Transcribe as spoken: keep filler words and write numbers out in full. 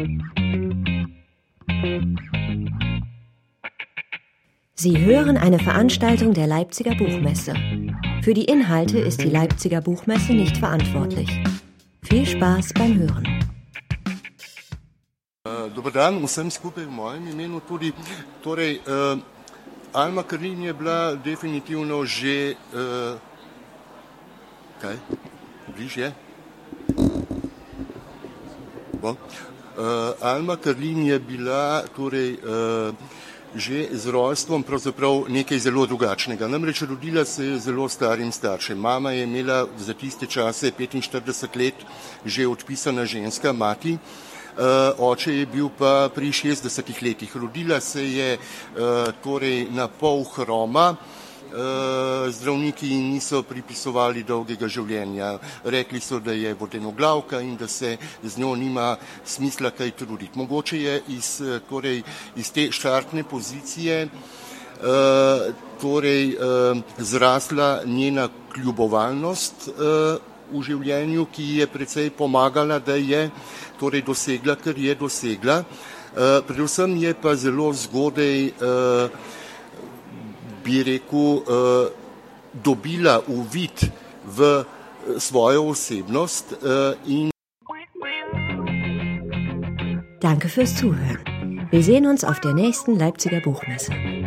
Sie hören eine Veranstaltung der Leipziger Buchmesse. Für die Inhalte ist die Leipziger Buchmesse nicht verantwortlich. Viel Spaß beim Hören. Dober dan, vsem skupaj v mojem imenu tudi. Torej, uh, Alma Karlin je bila definitivno že... Uh, kaj? Bližje? Bon. Uh, Alma Karlin je bila torej, uh, že z rojstvom pravzaprav nekaj zelo drugačnega. Namreč rodila se je zelo starim staršem. Mama je imela za tiste čase petinštirideset let že odpisana ženska mati, uh, oče je bil pa pri šestdesetih letih. Rodila se je uh, torej na pol hroma. Uh, zdravniki niso pripisovali dolgega življenja. Rekli so, da je vodenoglavka in da se z njo nima smisla kaj truditi. Mogoče je iz, torej, iz te štartne pozicije uh, torej, uh, zrasla njena kljubovalnost uh, v življenju, ki je precej pomagala, da je torej, dosegla, kar je dosegla. Uh, predvsem je pa zelo zgodaj uh, bi rekel, dobila uvid v svojo osebnost in... Danke fürs Zuhören. Wir sehen uns auf der nächsten Leipziger Buchmesse.